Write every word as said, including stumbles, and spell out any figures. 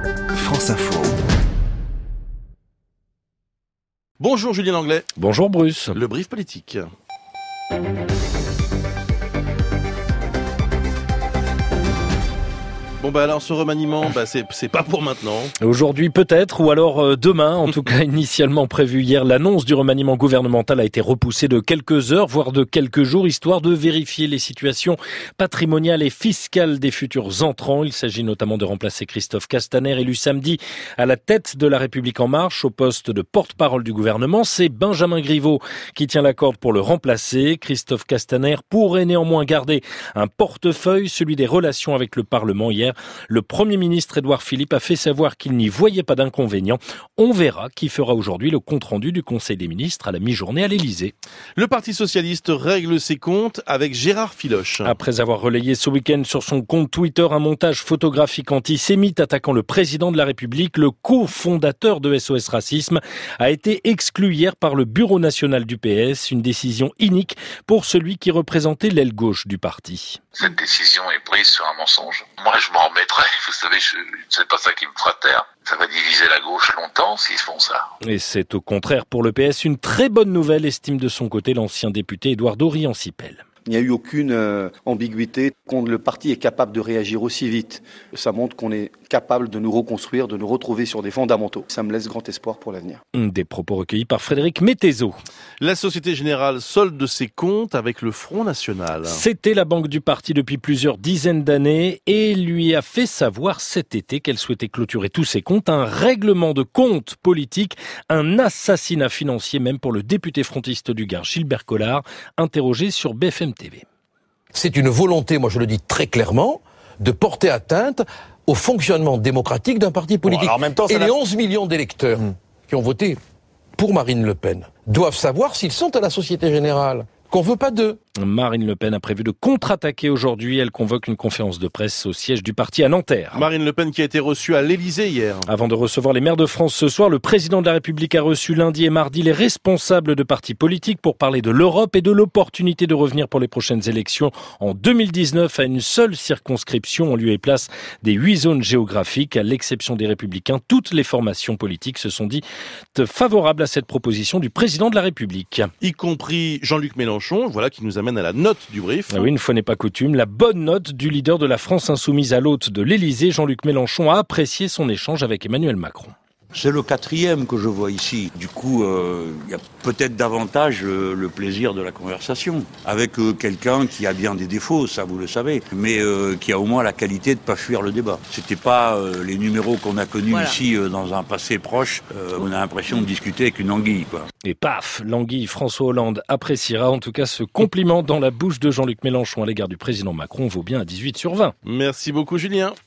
France Info. Bonjour Julien Langlais. Bonjour Bruce. Le brief politique. Bon bah alors ce remaniement, bah c'est c'est pas pour maintenant. Aujourd'hui peut-être, ou alors euh, demain. En tout cas, initialement prévu hier, l'annonce du remaniement gouvernemental a été repoussée de quelques heures, voire de quelques jours, histoire de vérifier les situations patrimoniales et fiscales des futurs entrants. Il s'agit notamment de remplacer Christophe Castaner, élu samedi à la tête de La République En Marche, au poste de porte-parole du gouvernement. C'est Benjamin Griveaux qui tient la corde pour le remplacer. Christophe Castaner pourrait néanmoins garder un portefeuille, celui des relations avec le Parlement. Hier, le Premier ministre Édouard Philippe a fait savoir qu'il n'y voyait pas d'inconvénient. On verra qui fera aujourd'hui le compte-rendu du Conseil des ministres à la mi-journée à l'Élysée. Le Parti socialiste règle ses comptes avec Gérard Filoche. Après avoir relayé ce week-end sur son compte Twitter un montage photographique antisémite attaquant le président de la République, le cofondateur de S O S Racisme a été exclu hier par le Bureau national du P S, une décision inique pour celui qui représentait l'aile gauche du parti. Cette décision est prise sur un mensonge. Moi, je m'en remettrai. Vous savez, je, c'est pas ça qui me fera taire. Ça va diviser la gauche longtemps s'ils font ça. Et c'est au contraire pour le P S une très bonne nouvelle, estime de son côté l'ancien député Édouard Riancipel. Il n'y a eu aucune euh, ambiguïté. Quand le parti est capable de réagir aussi vite, ça montre qu'on est capable de nous reconstruire, de nous retrouver sur des fondamentaux. Ça me laisse grand espoir pour l'avenir. Des propos recueillis par Frédéric Mettezo. La Société Générale solde ses comptes avec le Front National. C'était la banque du parti depuis plusieurs dizaines d'années et lui a fait savoir cet été qu'elle souhaitait clôturer tous ses comptes. Un règlement de compte politique, un assassinat financier même pour le député frontiste du Gard, Gilbert Collard, interrogé sur B F M T V. C'est une volonté, moi je le dis très clairement, de porter atteinte au fonctionnement démocratique d'un parti politique. Bon, en même temps, et les a... onze millions d'électeurs mmh. qui ont voté pour Marine Le Pen doivent savoir s'ils sont à la Société Générale, qu'on veut pas d'eux. Marine Le Pen a prévu de contre-attaquer aujourd'hui. Elle convoque une conférence de presse au siège du parti à Nanterre. Marine Le Pen qui a été reçue à l'Élysée hier. Avant de recevoir les maires de France ce soir, le président de la République a reçu lundi et mardi les responsables de partis politiques pour parler de l'Europe et de l'opportunité de revenir pour les prochaines élections en deux mille dix-neuf à une seule circonscription en lieu et place des huit zones géographiques. À l'exception des Républicains, toutes les formations politiques se sont dites favorables à cette proposition du président de la République. Y compris Jean-Luc Mélenchon, voilà qui nous amène à la note du brief. Ah oui, une fois n'est pas coutume, la bonne note du leader de la France insoumise à l'hôte de l'Élysée, Jean-Luc Mélenchon, a apprécié son échange avec Emmanuel Macron. C'est le quatrième que je vois ici. Du coup, il euh, y a peut-être davantage euh, le plaisir de la conversation. Avec euh, quelqu'un qui a bien des défauts, ça vous le savez, mais euh, qui a au moins la qualité de ne pas fuir le débat. C'était pas euh, les numéros qu'on a connus voilà. ici euh, dans un passé proche. Euh, on a l'impression de discuter avec une anguille, quoi. Et paf, l'anguille, François Hollande appréciera. En tout cas, ce compliment dans la bouche de Jean-Luc Mélenchon à l'égard du président Macron vaut bien un dix-huit sur vingt. Merci beaucoup Julien.